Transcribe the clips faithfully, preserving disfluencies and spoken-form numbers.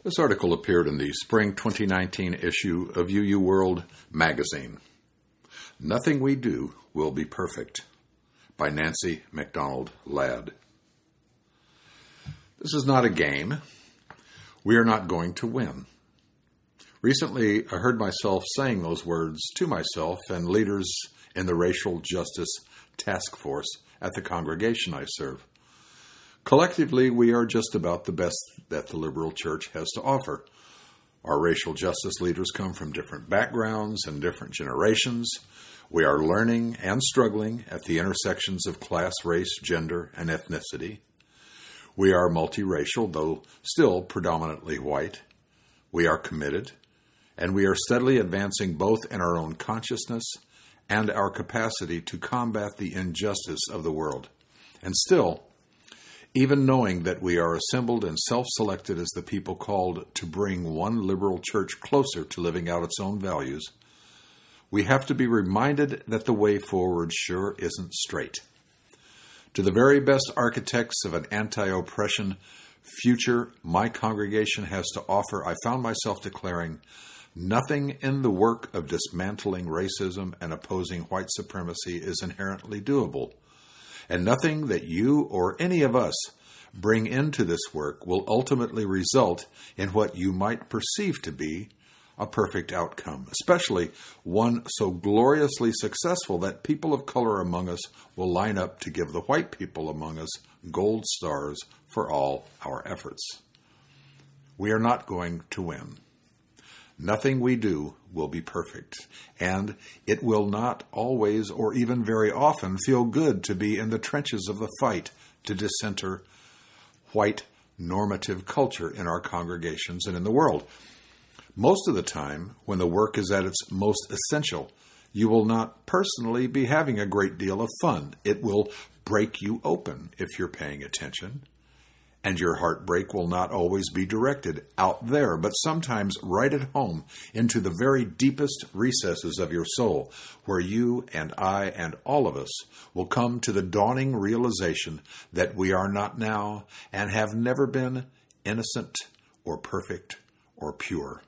This article appeared in the spring twenty nineteen issue of U U World magazine. Nothing We Do Will Be Perfect by Nancy MacDonald Ladd. This is not a game. We are not going to win. Recently, I heard myself saying those words to myself and leaders in the Racial Justice Task Force at the congregation I serve. Collectively, we are just about the best that the liberal church has to offer. Our racial justice leaders come from different backgrounds and different generations. We are learning and struggling at the intersections of class, race, gender, and ethnicity. We are multiracial, though still predominantly white. We are committed, and we are steadily advancing both in our own consciousness and our capacity to combat the injustice of the world. And still, even knowing that we are assembled and self-selected as the people called to bring one liberal church closer to living out its own values, we have to be reminded that the way forward sure isn't straight. To the very best architects of an anti-oppression future my congregation has to offer, I found myself declaring, nothing in the work of dismantling racism and opposing white supremacy is inherently doable. And nothing that you or any of us bring into this work will ultimately result in what you might perceive to be a perfect outcome, especially one so gloriously successful that people of color among us will line up to give the white people among us gold stars for all our efforts. We are not going to win. Nothing we do will be perfect, and it will not always or even very often feel good to be in the trenches of the fight to dissenter white normative culture in our congregations and in the world. Most of the time, when the work is at its most essential, you will not personally be having a great deal of fun. It will break you open if you're paying attention. And your heartbreak will not always be directed out there, but sometimes right at home into the very deepest recesses of your soul, where you and I and all of us will come to the dawning realization that we are not now and have never been innocent or perfect or pure.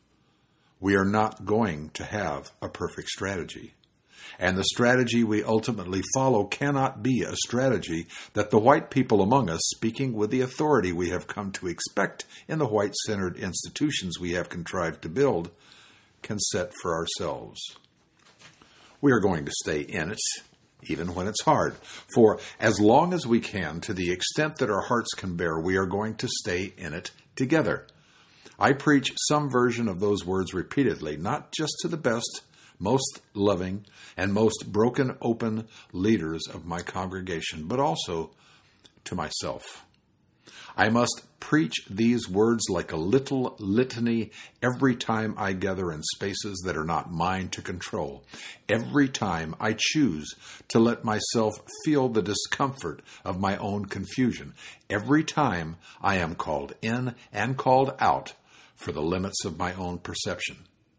We are not going to have a perfect strategy. And the strategy we ultimately follow cannot be a strategy that the white people among us, speaking with the authority we have come to expect in the white-centered institutions we have contrived to build, can set for ourselves. We are going to stay in it, even when it's hard. For as long as we can, to the extent that our hearts can bear, we are going to stay in it together. I preach some version of those words repeatedly, not just to the best, most loving, and most broken open leaders of my congregation, but also to myself. I must preach these words like a little litany every time I gather in spaces that are not mine to control. Every time I choose to let myself feel the discomfort of my own confusion. Every time I am called in and called out for the limits of my own perception.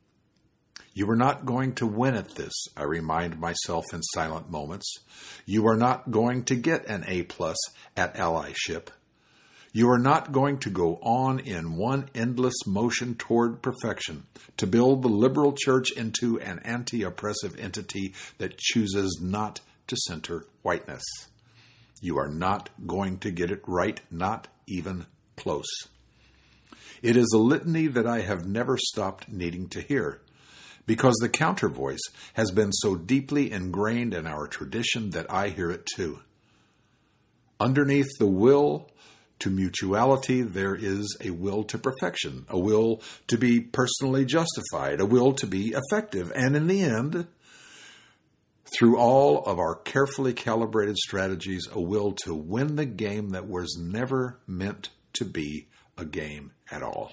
You are not going to win at this, I remind myself in silent moments. You are not going to get an A plus at allyship. You are not going to go on in one endless motion toward perfection, to build the liberal church into an anti-oppressive entity that chooses not to center whiteness. You are not going to get it right, not even close. It is a litany that I have never stopped needing to hear, because the counter voice has been so deeply ingrained in our tradition that I hear it too. Underneath the will to mutuality, there is a will to perfection, a will to be personally justified, a will to be effective, and in the end, through all of our carefully calibrated strategies, a will to win the game that was never meant to be a game at all.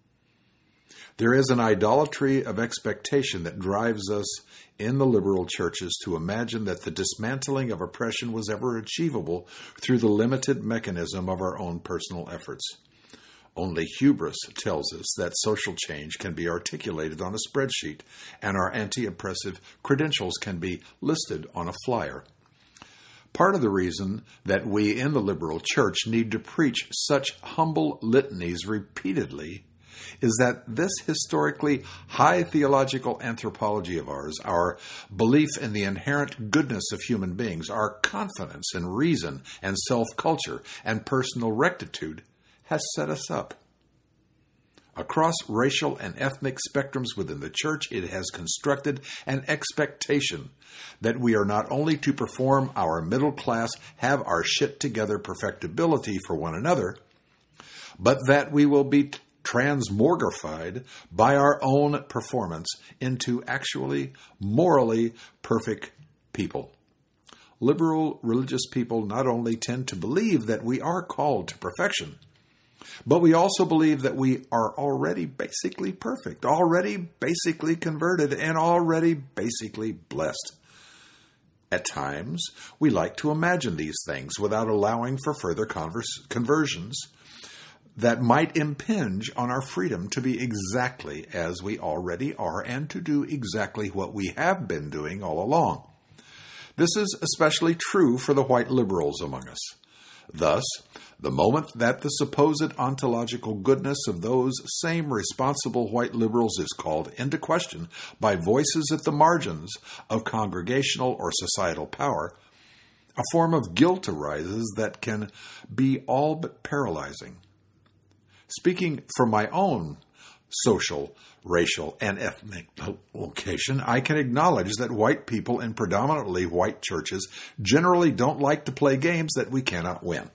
There is an idolatry of expectation that drives us in the liberal churches to imagine that the dismantling of oppression was ever achievable through the limited mechanism of our own personal efforts. Only hubris tells us that social change can be articulated on a spreadsheet and our anti-oppressive credentials can be listed on a flyer. Part of the reason that we in the liberal church need to preach such humble litanies repeatedly is that this historically high theological anthropology of ours, our belief in the inherent goodness of human beings, our confidence in reason and self-culture and personal rectitude, has set us up. Across racial and ethnic spectrums within the church, it has constructed an expectation that we are not only to perform our middle class, have our shit together perfectibility for one another, but that we will be transmogrified by our own performance into actually morally perfect people. Liberal religious people not only tend to believe that we are called to perfection, but we also believe that we are already basically perfect, already basically converted, and already basically blessed. At times, we like to imagine these things without allowing for further converse, conversions that might impinge on our freedom to be exactly as we already are and to do exactly what we have been doing all along. This is especially true for the white liberals among us. Thus, the moment that the supposed ontological goodness of those same responsible white liberals is called into question by voices at the margins of congregational or societal power, a form of guilt arises that can be all but paralyzing. Speaking from my own social, racial, and ethnic location, I can acknowledge that white people in predominantly white churches generally don't like to play games that we cannot win.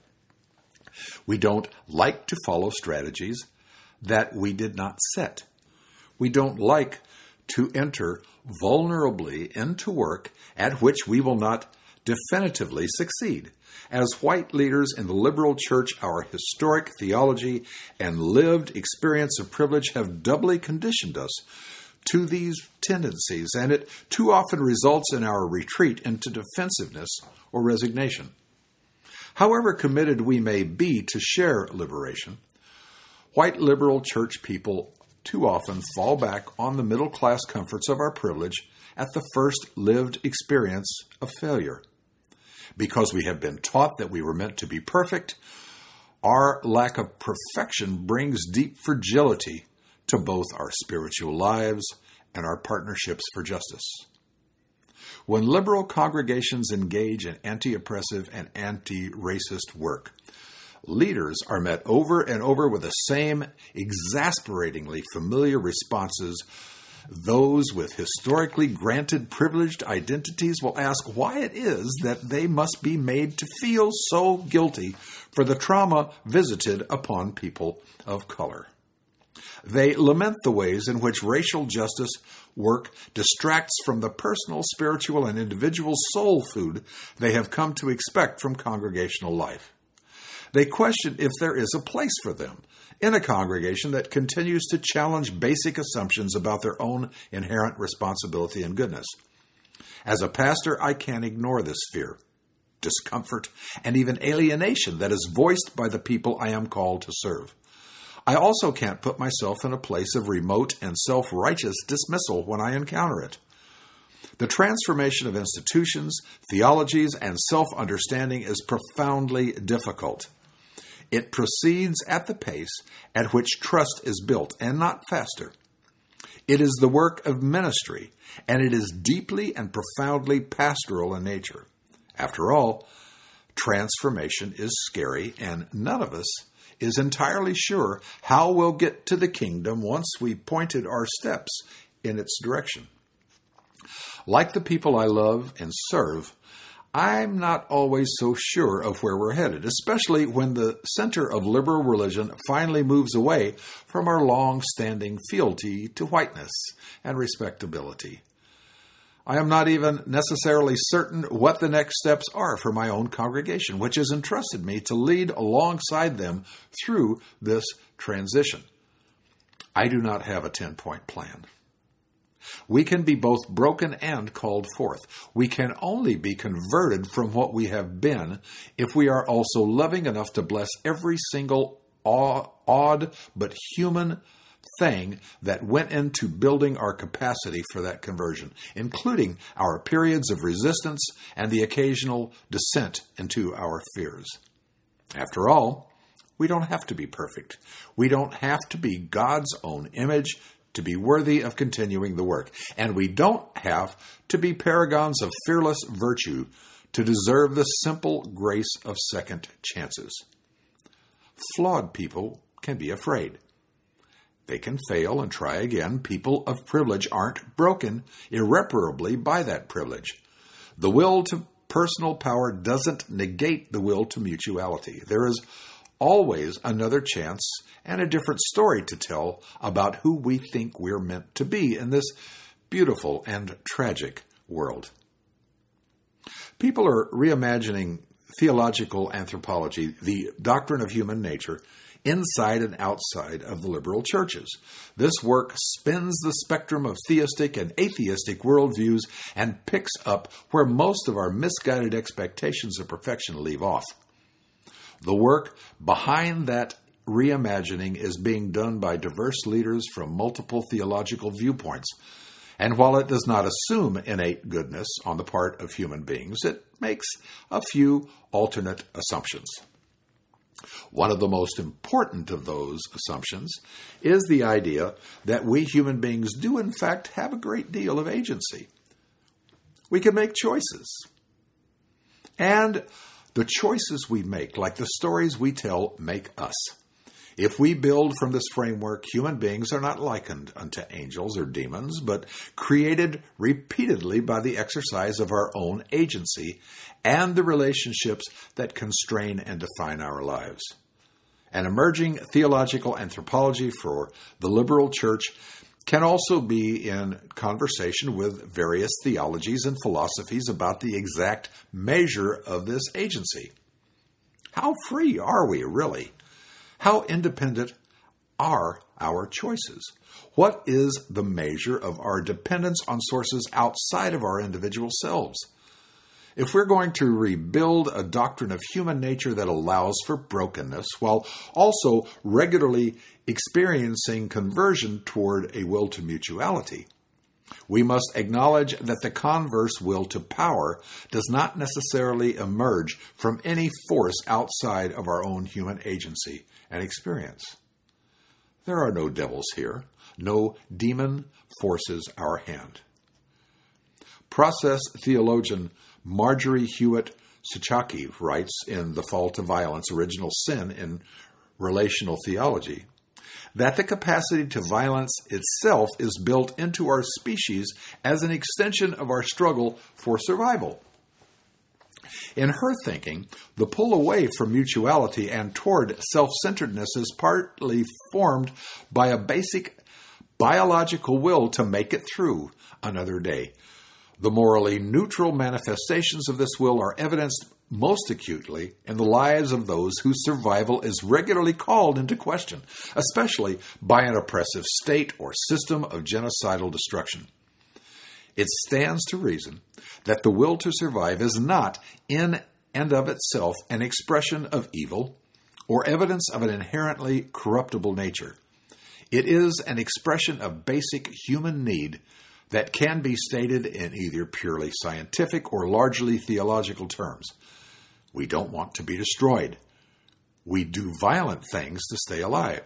We don't like to follow strategies that we did not set. We don't like to enter vulnerably into work at which we will not definitively succeed. As white leaders in the liberal church, our historic theology and lived experience of privilege have doubly conditioned us to these tendencies, and it too often results in our retreat into defensiveness or resignation. However committed we may be to share liberation, white liberal church people too often fall back on the middle-class comforts of our privilege at the first lived experience of failure. Because we have been taught that we were meant to be perfect, our lack of perfection brings deep fragility to both our spiritual lives and our partnerships for justice. When liberal congregations engage in anti-oppressive and anti-racist work, leaders are met over and over with the same exasperatingly familiar responses. Those with historically granted privileged identities will ask why it is that they must be made to feel so guilty for the trauma visited upon people of color. They lament the ways in which racial justice work distracts from the personal, spiritual, and individual soul food they have come to expect from congregational life. They question if there is a place for them in a congregation that continues to challenge basic assumptions about their own inherent responsibility and goodness. As a pastor, I can't ignore this fear, discomfort, and even alienation that is voiced by the people I am called to serve. I also can't put myself in a place of remote and self-righteous dismissal when I encounter it. The transformation of institutions, theologies, and self-understanding is profoundly difficult. It proceeds at the pace at which trust is built, and not faster. It is the work of ministry, and it is deeply and profoundly pastoral in nature. After all, transformation is scary, and none of us is entirely sure how we'll get to the kingdom once we pointed our steps in its direction. Like the people I love and serve, I'm not always so sure of where we're headed, especially when the center of liberal religion finally moves away from our long-standing fealty to whiteness and respectability. I am not even necessarily certain what the next steps are for my own congregation, which has entrusted me to lead alongside them through this transition. I do not have a ten-point plan. We can be both broken and called forth. We can only be converted from what we have been if we are also loving enough to bless every single odd but human thing that went into building our capacity for that conversion, including our periods of resistance and the occasional descent into our fears. After all, We don't have to be perfect. We don't have to be God's own image to be worthy of continuing the work. And we don't have to be paragons of fearless virtue to deserve the simple grace of second chances. Flawed people can be afraid. They can fail and try again. People of privilege aren't broken irreparably by that privilege. The will to personal power doesn't negate the will to mutuality. There is always another chance and a different story to tell about who we think we're meant to be in this beautiful and tragic world. People are reimagining theological anthropology, the doctrine of human nature, inside and outside of the liberal churches. This work spins the spectrum of theistic and atheistic worldviews and picks up where most of our misguided expectations of perfection leave off. The work behind that reimagining is being done by diverse leaders from multiple theological viewpoints. And while it does not assume innate goodness on the part of human beings, it makes a few alternate assumptions. One of the most important of those assumptions is the idea that we human beings do in fact have a great deal of agency. We can make choices. And the choices we make, like the stories we tell, make us. If we build from this framework, human beings are not likened unto angels or demons, but created repeatedly by the exercise of our own agency and the relationships that constrain and define our lives. An emerging theological anthropology for the liberal church can also be in conversation with various theologies and philosophies about the exact measure of this agency. How free are we, really? How independent are our choices? What is the measure of our dependence on sources outside of our individual selves? If we're going to rebuild a doctrine of human nature that allows for brokenness while also regularly experiencing conversion toward a will to mutuality, we must acknowledge that the converse will to power does not necessarily emerge from any force outside of our own human agency and experience. There are no devils here. No demon forces our hand. Process theologian Marjorie Hewitt Suchocki writes in The Fall to Violence, Original Sin in Relational Theology, that the capacity to violence itself is built into our species as an extension of our struggle for survival. In her thinking, the pull away from mutuality and toward self-centeredness is partly formed by a basic biological will to make it through another day. The morally neutral manifestations of this will are evidenced most acutely in the lives of those whose survival is regularly called into question, especially by an oppressive state or system of genocidal destruction. It stands to reason that the will to survive is not, in and of itself, an expression of evil or evidence of an inherently corruptible nature. It is an expression of basic human need that can be stated in either purely scientific or largely theological terms. We don't want to be destroyed. We do violent things to stay alive.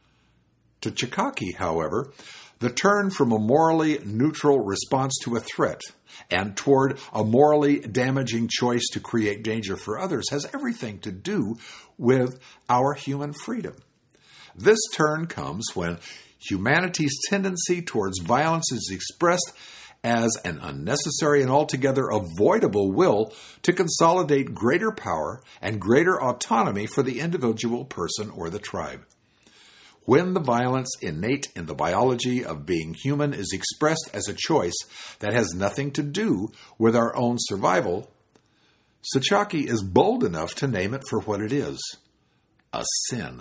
To Suchocki, however, the turn from a morally neutral response to a threat and toward a morally damaging choice to create danger for others has everything to do with our human freedom. This turn comes when humanity's tendency towards violence is expressed as an unnecessary and altogether avoidable will to consolidate greater power and greater autonomy for the individual person or the tribe. When the violence innate in the biology of being human is expressed as a choice that has nothing to do with our own survival, Suchocki is bold enough to name it for what it is, a sin.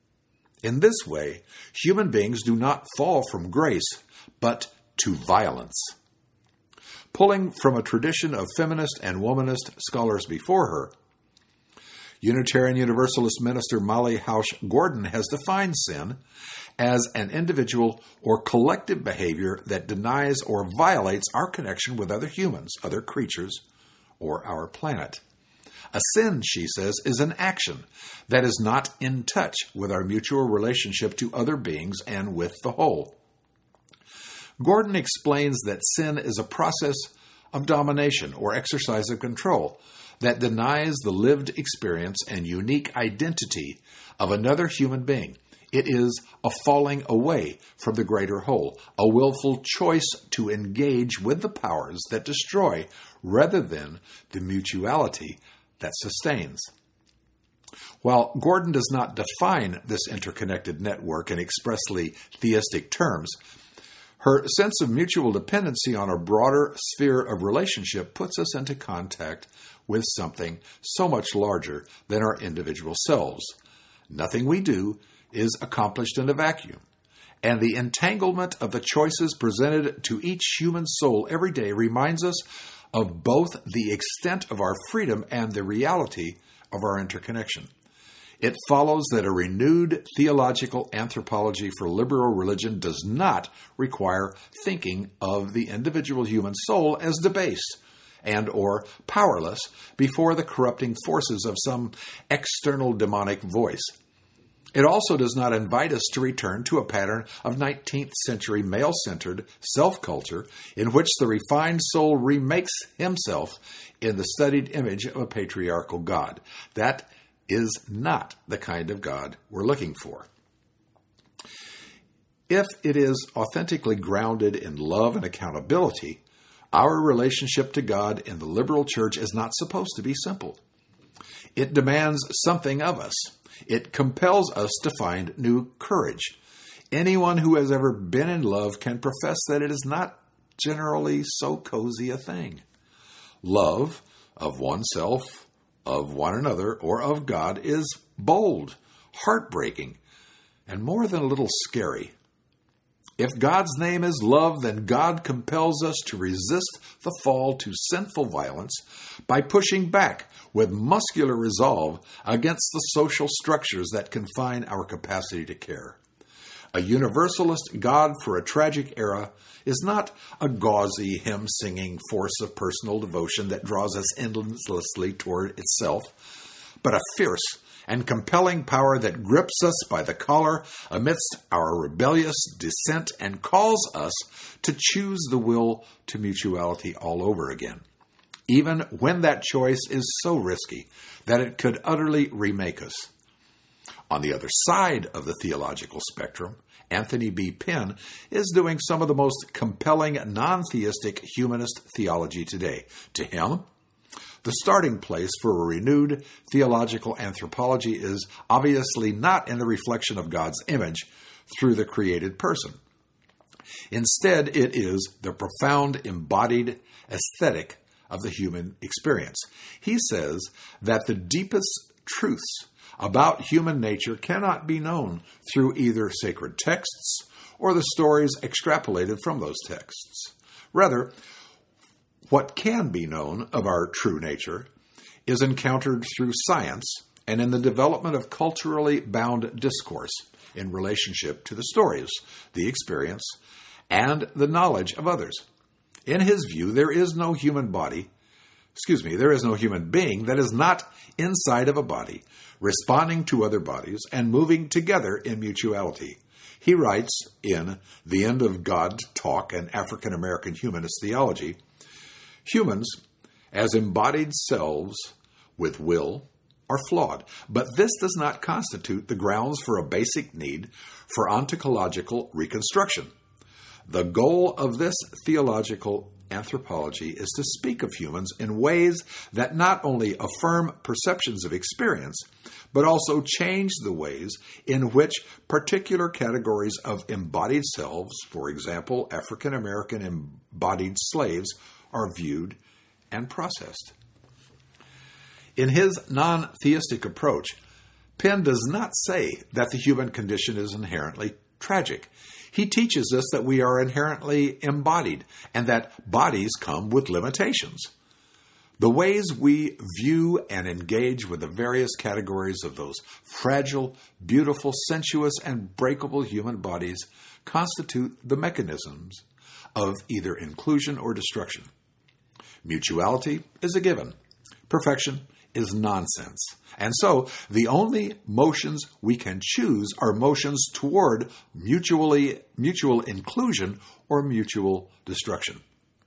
In this way, human beings do not fall from grace, but to violence. Pulling from a tradition of feminist and womanist scholars before her, Unitarian Universalist minister Molly Hausch Gordon has defined sin as an individual or collective behavior that denies or violates our connection with other humans, other creatures, or our planet. A sin, she says, is an action that is not in touch with our mutual relationship to other beings and with the whole. Gordon explains that sin is a process of domination or exercise of control that denies the lived experience and unique identity of another human being. It is a falling away from the greater whole, a willful choice to engage with the powers that destroy rather than the mutuality that sustains. While Gordon does not define this interconnected network in expressly theistic terms, her sense of mutual dependency on a broader sphere of relationship puts us into contact with something so much larger than our individual selves. Nothing we do is accomplished in a vacuum, and the entanglement of the choices presented to each human soul every day reminds us of both the extent of our freedom and the reality of our interconnection. It follows that a renewed theological anthropology for liberal religion does not require thinking of the individual human soul as debased and or powerless before the corrupting forces of some external demonic voice. It also does not invite us to return to a pattern of nineteenth century male-centered self-culture in which the refined soul remakes himself in the studied image of a patriarchal God. That is not the kind of God we're looking for. If it is authentically grounded in love and accountability, our relationship to God in the liberal church is not supposed to be simple. It demands something of us. It compels us to find new courage. Anyone who has ever been in love can profess that it is not generally so cozy a thing. Love of oneself, of one another, or of God is bold, heartbreaking, and more than a little scary. If God's name is love, then God compels us to resist the fall to sinful violence by pushing back with muscular resolve against the social structures that confine our capacity to care. A universalist God for a tragic era is not a gauzy, hymn-singing force of personal devotion that draws us endlessly toward itself, but a fierce and compelling power that grips us by the collar amidst our rebellious dissent and calls us to choose the will to mutuality all over again, even when that choice is so risky that it could utterly remake us. On the other side of the theological spectrum, Anthony B. Penn is doing some of the most compelling non-theistic humanist theology today. To him, the starting place for a renewed theological anthropology is obviously not in the reflection of God's image through the created person. Instead, it is the profound embodied aesthetic of the human experience. He says that the deepest truths about human nature cannot be known through either sacred texts or the stories extrapolated from those texts. Rather, what can be known of our true nature is encountered through science and in the development of culturally bound discourse in relationship to the stories, the experience, and the knowledge of others. In his view, there is no human body, excuse me, there is no human being that is not inside of a body, responding to other bodies and moving together in mutuality. He writes in The End of God Talk and African American Humanist Theology, humans, as embodied selves with will, are flawed, but this does not constitute the grounds for a basic need for ontological reconstruction. The goal of this theological anthropology is to speak of humans in ways that not only affirm perceptions of experience, but also change the ways in which particular categories of embodied selves, for example, African American embodied slaves, are viewed and processed. In his non-theistic approach, Penn does not say that the human condition is inherently tragic. He teaches us that we are inherently embodied and that bodies come with limitations. The ways we view and engage with the various categories of those fragile, beautiful, sensuous, and breakable human bodies constitute the mechanisms of either inclusion or destruction. Mutuality is a given. Perfection is nonsense. And so the only motions we can choose are motions toward mutually mutual inclusion or mutual destruction.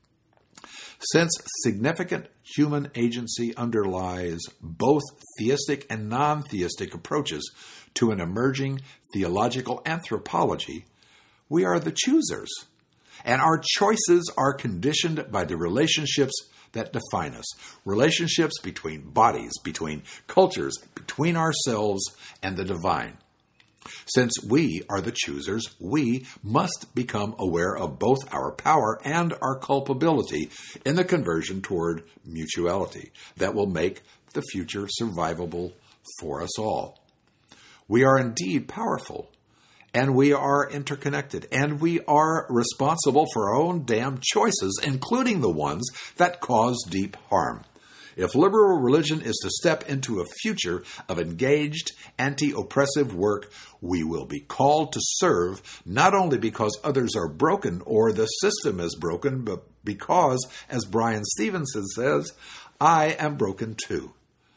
Since significant human agency underlies both theistic and non-theistic approaches to an emerging theological anthropology, we are the choosers, and our choices are conditioned by the relationships that define us. Relationships between bodies, between cultures, between ourselves and the divine. Since we are the choosers, we must become aware of both our power and our culpability in the conversion toward mutuality that will make the future survivable for us all. We are indeed powerful, and we are interconnected, and we are responsible for our own damn choices, including the ones that cause deep harm. If liberal religion is to step into a future of engaged, anti-oppressive work, we will be called to serve not only because others are broken or the system is broken, but because, as Brian Stevenson says, I am broken too.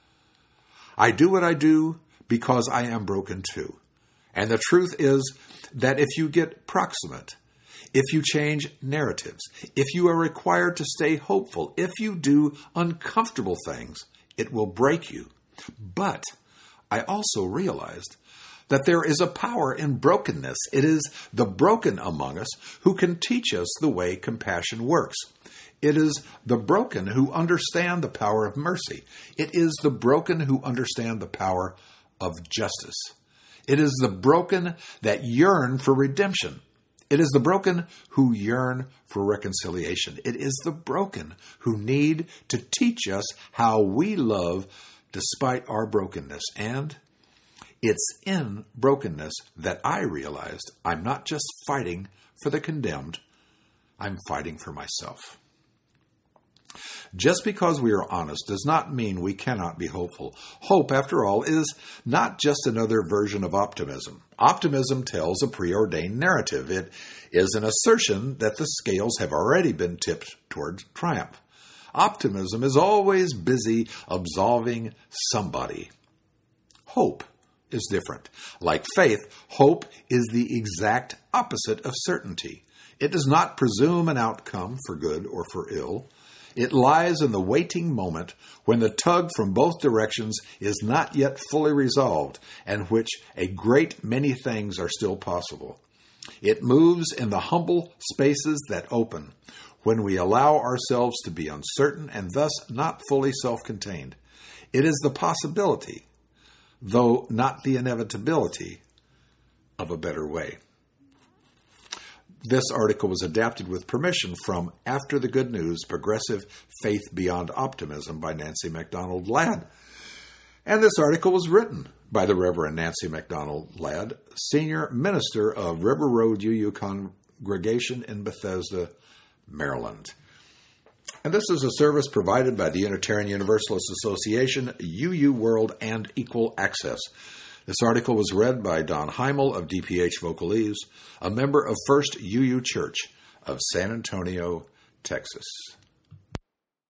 I do what I do because I am broken too. And the truth is that if you get proximate, if you change narratives, if you are required to stay hopeful, if you do uncomfortable things, it will break you. But I also realized that there is a power in brokenness. It is the broken among us who can teach us the way compassion works. It is the broken who understand the power of mercy. It is the broken who understand the power of justice. It is the broken that yearn for redemption. It is the broken who yearn for reconciliation. It is the broken who need to teach us how we love despite our brokenness. And it's in brokenness that I realized I'm not just fighting for the condemned, I'm fighting for myself. Just because we are honest does not mean we cannot be hopeful. Hope, after all, is not just another version of optimism. Optimism tells a preordained narrative. It is an assertion that the scales have already been tipped toward triumph. Optimism is always busy absolving somebody. Hope is different. Like faith, hope is the exact opposite of certainty. It does not presume an outcome for good or for ill. It lies in the waiting moment when the tug from both directions is not yet fully resolved and which a great many things are still possible. It moves in the humble spaces that open when we allow ourselves to be uncertain and thus not fully self-contained. It is the possibility, though not the inevitability, of a better way. This article was adapted with permission from After the Good News, Progressive Faith Beyond Optimism by Nancy MacDonald Ladd. And this article was written by the Reverend Nancy MacDonald Ladd, Senior Minister of River Road U U Congregation in Bethesda, Maryland. And this is a service provided by the Unitarian Universalist Association, U U World, and Equal Access. This article was read by Don Heimel of D P H Vocalese, a member of First U U Church of San Antonio, Texas.